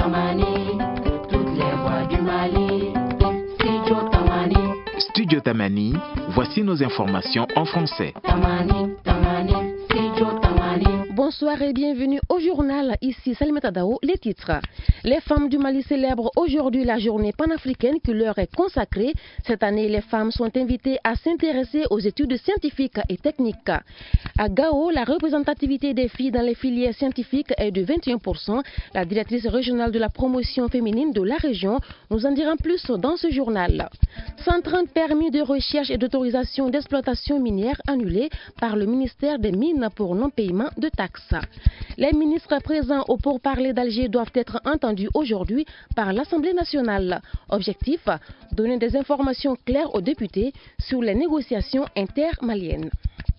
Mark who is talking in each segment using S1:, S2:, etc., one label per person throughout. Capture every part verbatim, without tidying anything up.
S1: Tamani, toutes les voix du Mali. Studio Tamani.
S2: Studio Tamani, voici nos informations en français.
S1: Tamani, Tamani, Studio Tamani.
S3: Bonsoir et bienvenue au journal. Ici Salimata Dao, les titres. Les femmes du Mali célèbrent aujourd'hui la journée panafricaine qui leur est consacrée. Cette année, les femmes sont invitées à s'intéresser aux études scientifiques et techniques. À Gao, la représentativité des filles dans les filières scientifiques est de vingt et un pour cent. La directrice régionale de la promotion féminine de la région nous en dira plus dans ce journal. cent trente permis de recherche et d'autorisation d'exploitation minière annulés par le ministère des Mines pour non-paiement de taxes. Les ministres présents au pourparlers d'Alger doivent être entendus aujourd'hui par l'Assemblée nationale. Objectif, donner des informations claires aux députés sur les négociations intermaliennes.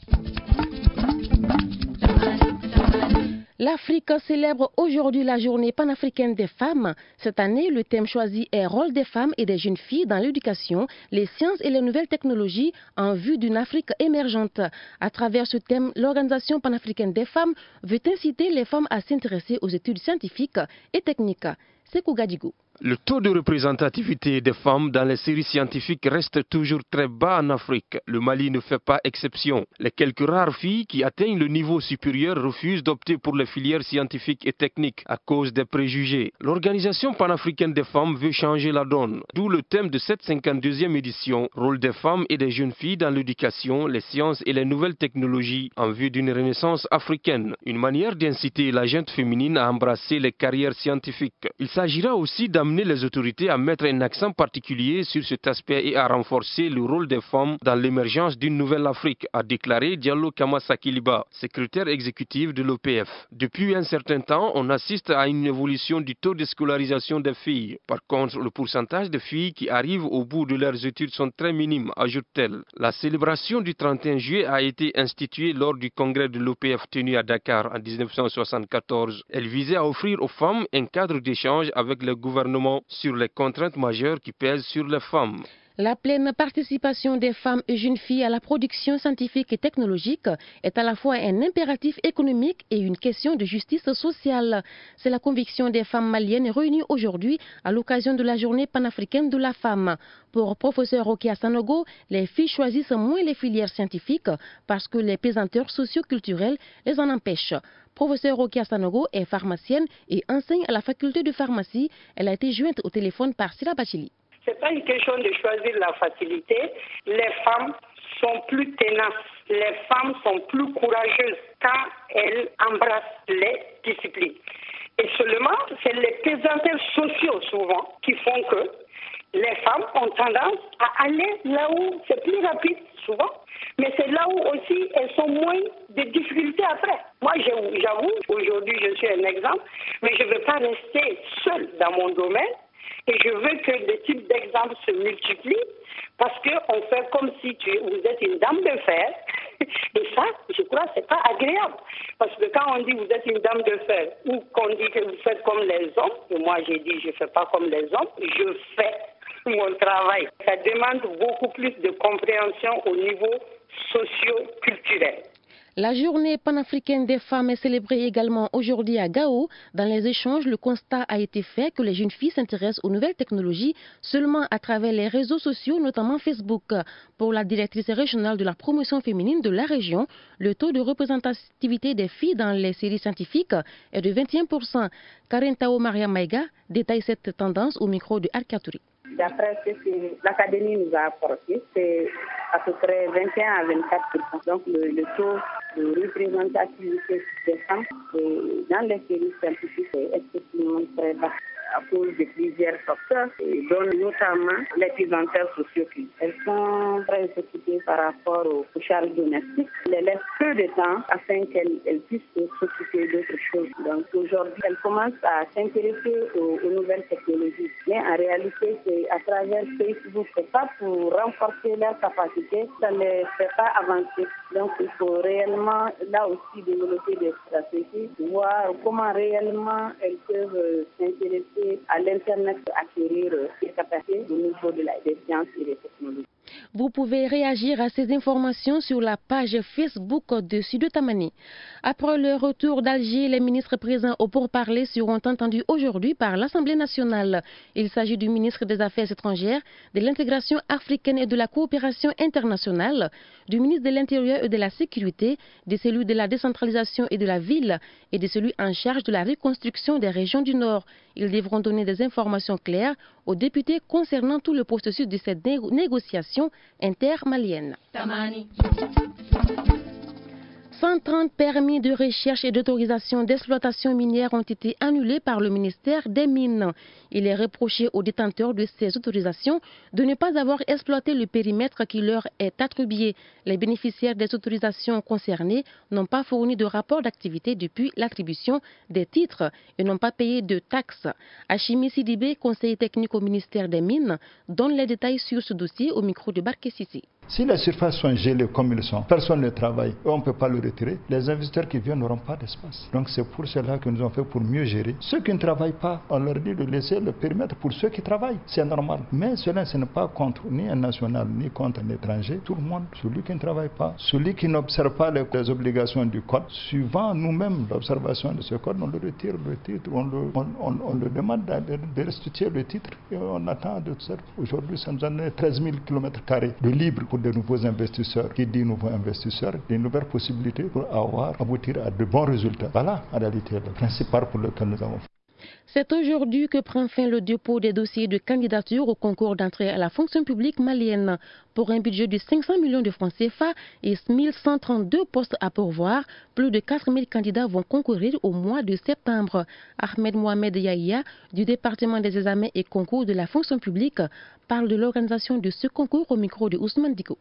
S3: L'Afrique célèbre aujourd'hui la journée panafricaine des femmes. Cette année, le thème choisi est « Rôle des femmes et des jeunes filles dans l'éducation, les sciences et les nouvelles technologies en vue d'une Afrique émergente ». À travers ce thème, l'Organisation panafricaine des femmes veut inciter les femmes à s'intéresser aux études scientifiques et techniques. Sekou Gadigo.
S4: Le taux de représentativité des femmes dans les séries scientifiques reste toujours très bas en Afrique. Le Mali ne fait pas exception. Les quelques rares filles qui atteignent le niveau supérieur refusent d'opter pour les filières scientifiques et techniques à cause des préjugés. L'Organisation panafricaine des femmes veut changer la donne. D'où le thème de cette cinquante-deuxième édition, rôle des femmes et des jeunes filles dans l'éducation, les sciences et les nouvelles technologies en vue d'une renaissance africaine. Une manière d'inciter la gente féminine à embrasser les carrières scientifiques. Il s'agira aussi d'amener les autorités à mettre un accent particulier sur cet aspect et à renforcer le rôle des femmes dans l'émergence d'une nouvelle Afrique, a déclaré Diallo Kamasakiliba, secrétaire exécutif de l'O P F. Depuis un certain temps, on assiste à une évolution du taux de scolarisation des filles. Par contre, le pourcentage de filles qui arrivent au bout de leurs études sont très minimes, ajoute-t-elle. La célébration du trente et un juillet a été instituée lors du congrès de l'O P F tenu à Dakar en dix-neuf cent soixante-quatorze. Elle visait à offrir aux femmes un cadre d'échange avec le gouvernement sur les contraintes majeures qui pèsent sur les femmes.
S3: La pleine participation des femmes et jeunes filles à la production scientifique et technologique est à la fois un impératif économique et une question de justice sociale. C'est la conviction des femmes maliennes réunies aujourd'hui à l'occasion de la journée panafricaine de la femme. Pour professeur Rokia Sanogo, les filles choisissent moins les filières scientifiques parce que les pesanteurs socio-culturels les en empêchent. Professeur Rokia Sanogo est pharmacienne et enseigne à la faculté de pharmacie. Elle a été jointe au téléphone par Sira Bachili.
S5: Ce n'est pas une question de choisir la facilité. Les femmes sont plus tenaces. Les femmes sont plus courageuses quand elles embrassent les disciplines. Et seulement, c'est les pesanteurs sociaux souvent qui font que les femmes ont tendance à aller là où c'est plus rapide souvent. Mais c'est là où aussi elles sont moins de difficultés après. Moi, j'avoue, aujourd'hui je suis un exemple, mais je ne veux pas rester seule dans mon domaine. Et je veux que les types d'exemples se multiplient parce qu'on fait comme si tu, vous êtes une dame de fer. Et ça, je crois, c'est pas agréable. Parce que quand on dit vous êtes une dame de fer ou qu'on dit que vous faites comme les hommes, et moi j'ai dit je ne fais pas comme les hommes, je fais mon travail. Ça demande beaucoup plus de compréhension au niveau socio-culturel.
S3: La journée panafricaine des femmes est célébrée également aujourd'hui à Gao. Dans les échanges, le constat a été fait que les jeunes filles s'intéressent aux nouvelles technologies seulement à travers les réseaux sociaux, notamment Facebook. Pour la directrice régionale de la promotion féminine de la région, le taux de représentativité des filles dans les séries scientifiques est de vingt et un pour cent. Karen Tao Maria Maïga détaille cette tendance au micro de Arkatouri.
S6: D'après ce que l'Académie nous a apporté, c'est à peu près vingt et un à vingt-quatre pour cent. Donc le, le taux de représentativité des femmes dans les séries scientifiques est extrêmement très bas à cause de plusieurs facteurs, dont notamment les pesanteurs sociaux. Elles sont très occupées par rapport aux, aux charges domestiques. Elles laissent peu de temps afin qu'elles elles puissent s'occuper d'autres choses. Donc aujourd'hui, elles commencent à s'intéresser aux, aux nouvelles technologies. Mais en réalité, c'est à travers Facebook, c'est pas pour renforcer leurs capacités, ça ne les fait pas avancer. Donc il faut réellement, là aussi, développer des stratégies, voir comment réellement elles peuvent s'intéresser à l'Internet, acquérir des capacités au niveau de la, des sciences et des technologies.
S3: Vous pouvez réagir à ces informations sur la page Facebook de Studio Tamani. Après le retour d'Alger, les ministres présents au pourparlers seront entendus aujourd'hui par l'Assemblée nationale. Il s'agit du ministre des Affaires étrangères, de l'intégration africaine et de la coopération internationale, du ministre de l'Intérieur et de la Sécurité, de celui de la décentralisation et de la ville et de celui en charge de la reconstruction des régions du Nord. Ils devront donner des informations claires aux députés concernant tout le processus de cette né négociation intermalienne. cent trente permis de recherche et d'autorisation d'exploitation minière ont été annulés par le ministère des Mines. Il est reproché aux détenteurs de ces autorisations de ne pas avoir exploité le périmètre qui leur est attribué. Les bénéficiaires des autorisations concernées n'ont pas fourni de rapport d'activité depuis l'attribution des titres et n'ont pas payé de taxes. Hachimi Sidibé, conseiller technique au ministère des Mines, donne les détails sur ce dossier au micro de Barké Sissi.
S7: Si les surfaces sont gelées comme ils sont, personne ne travaille, on ne peut pas le retirer, les investisseurs qui viennent n'auront pas d'espace. Donc c'est pour cela que nous avons fait pour mieux gérer. Ceux qui ne travaillent pas, on leur dit de laisser le périmètre pour ceux qui travaillent. C'est normal. Mais cela, ce n'est pas contre ni un national, ni contre un étranger. Tout le monde, celui qui ne travaille pas, celui qui n'observe pas les, les obligations du code, suivant nous-mêmes l'observation de ce code, on le retire le titre, on le, on, on, on le demande de, de restituer le titre et on attend de ça. Aujourd'hui, ça nous a donné treize mille kilomètres carrés de libre pour de nouveaux investisseurs. Qui dit nouveaux investisseurs, des nouvelles possibilités pour avoir, aboutir à de bons résultats. Voilà en réalité le principal pour lequel nous avons fait.
S3: C'est aujourd'hui que prend fin le dépôt des dossiers de candidature au concours d'entrée à la fonction publique malienne. Pour un budget de cinq cents millions de francs C F A et mille cent trente-deux postes à pourvoir, plus de quatre mille candidats vont concourir au mois de septembre. Ahmed Mohamed Yahya, du département des examens et concours de la fonction publique, parle de l'organisation de ce concours au micro de Ousmane Diko.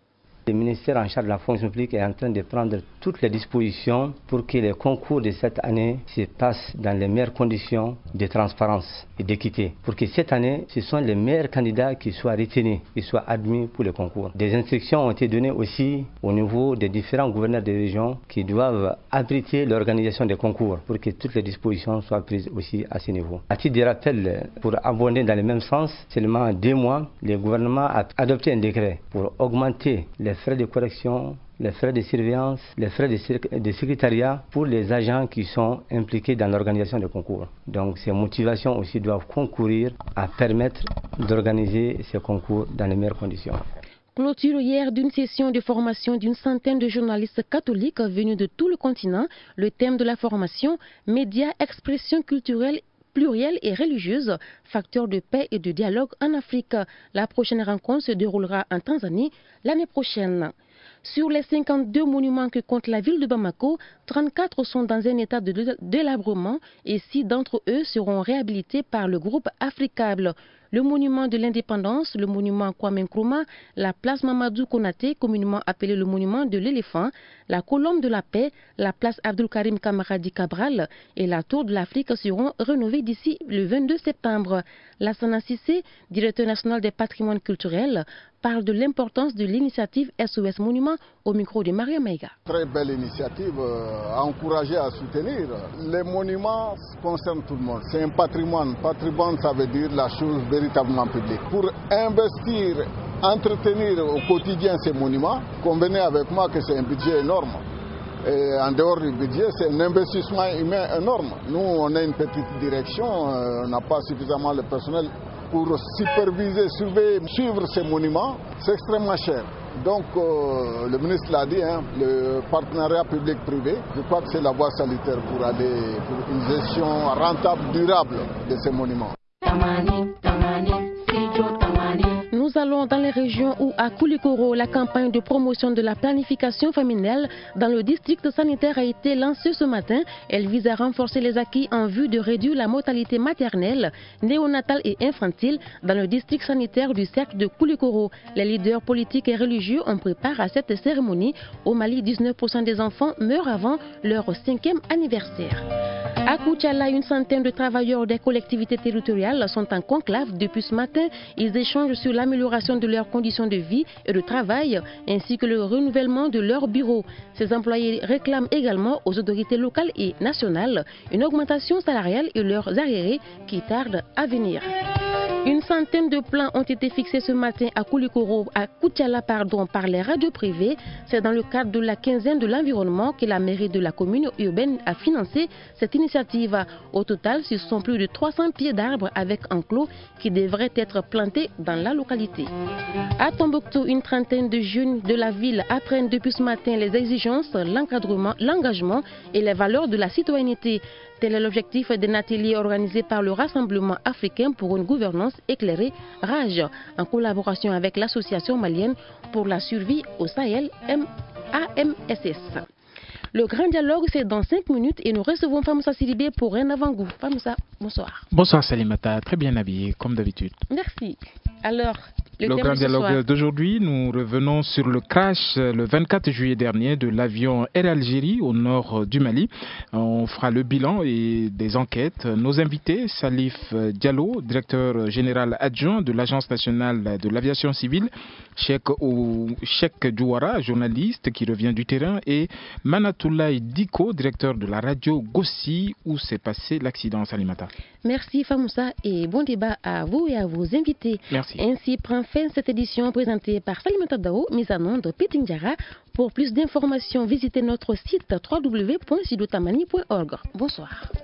S8: Le ministère en charge de la fonction publique est en train de prendre toutes les dispositions pour que les concours de cette année se passent dans les meilleures conditions de transparence et d'équité. Pour que cette année, ce sont les meilleurs candidats qui soient retenus, qui soient admis pour le concours. Des instructions ont été données aussi au niveau des différents gouverneurs des régions qui doivent abriter l'organisation des concours pour que toutes les dispositions soient prises aussi à ce niveau. À titre de rappel, pour abonder dans le même sens, seulement en deux mois, le gouvernement a adopté un décret pour augmenter les frais de correction, les frais de surveillance, les frais de, de secrétariat pour les agents qui sont impliqués dans l'organisation des concours. Donc ces motivations aussi doivent concourir à permettre d'organiser ces concours dans les meilleures conditions.
S3: Clôture hier d'une session de formation d'une centaine de journalistes catholiques venus de tout le continent. Le thème de la formation, médias, expression culturelle plurielle et religieuse, facteur de paix et de dialogue en Afrique. La prochaine rencontre se déroulera en Tanzanie l'année prochaine. Sur les cinquante-deux monuments que compte la ville de Bamako, trente-quatre sont dans un état de délabrement et six d'entre eux seront réhabilités par le groupe Africable. Le monument de l'indépendance, le monument Kwame Nkrumah, la place Mamadou Konaté, communément appelée le monument de l'éléphant, la colombe de la paix, la place Abdul Karim Kamaradi Cabral et la tour de l'Afrique seront rénovés d'ici le vingt-deux septembre. Lassana Sissé, directeur national des patrimoines culturels, parle de l'importance de l'initiative S O S Monument au micro de Maria Maïga.
S9: Très belle initiative à encourager, à soutenir. Les monuments concernent tout le monde. C'est un patrimoine. Patrimoine, ça veut dire la chose véritablement publique. Pour investir, entretenir au quotidien ces monuments, convenez avec moi que c'est un budget énorme. Et en dehors du budget, c'est un investissement humain énorme. Nous, on a une petite direction, on n'a pas suffisamment le personnel pour superviser, surveiller, suivre ces monuments. C'est extrêmement cher. Donc, euh, le ministre l'a dit, hein, le partenariat public-privé, je crois que c'est la voie salutaire pour aller pour une gestion rentable, durable de ces monuments.
S1: Tamani, Tamani, Studio Tamani.
S3: Nous allons dans les régions où, à Koulikoro, la campagne de promotion de la planification familiale dans le district sanitaire a été lancée ce matin. Elle vise à renforcer les acquis en vue de réduire la mortalité maternelle, néonatale et infantile dans le district sanitaire du cercle de Koulikoro. Les leaders politiques et religieux ont préparé à cette cérémonie. Au Mali, dix-neuf pour cent des enfants meurent avant leur cinquième anniversaire. À Koutiala, une centaine de travailleurs des collectivités territoriales sont en conclave depuis ce matin. Ils échangent sur l'amélioration de leurs conditions de vie et de travail, ainsi que le renouvellement de leurs bureaux. Ces employés réclament également aux autorités locales et nationales une augmentation salariale et leurs arriérés qui tardent à venir. Une centaine de plans ont été fixés ce matin à Koulikoro, à Koutiala, pardon, par les radios privées. C'est dans le cadre de la quinzaine de l'environnement que la mairie de la commune urbaine a financé cette initiative. Au total, ce sont plus de trois cents pieds d'arbres avec enclos qui devraient être plantés dans la localité. À Tombouctou, une trentaine de jeunes de la ville apprennent depuis ce matin les exigences, l'encadrement, l'engagement et les valeurs de la citoyenneté. Tel est l'objectif d'un atelier organisé par le Rassemblement africain pour une gouvernance éclairée, RAGE, en collaboration avec l'Association malienne pour la survie au Sahel, A M S S. Le grand dialogue, c'est dans cinq minutes et nous recevons Famoussa Sidibé pour un avant-goût. Famoussa, bonsoir.
S2: Bonsoir Salimata, très bien habillé, comme d'habitude.
S3: Merci. Alors, le,
S2: le grand dialogue d'aujourd'hui, nous revenons sur le crash le vingt-quatre juillet dernier de l'avion Air Algérie au nord du Mali. On fera le bilan et des enquêtes. Nos invités, Salif Diallo, directeur général adjoint de l'Agence nationale de l'aviation civile, Cheikh Douara, journaliste qui revient du terrain, et Manatoulaye Diko, directeur de la radio Gossi, où s'est passé l'accident. Salimata.
S3: Merci Famoussa et bon débat à vous et à vos invités.
S2: Merci.
S3: Ainsi prend fin cette édition présentée par Salimata Dao, mise en onde Pétindiara. Pour plus d'informations, visitez notre site w w w point sidotamani point org. Bonsoir.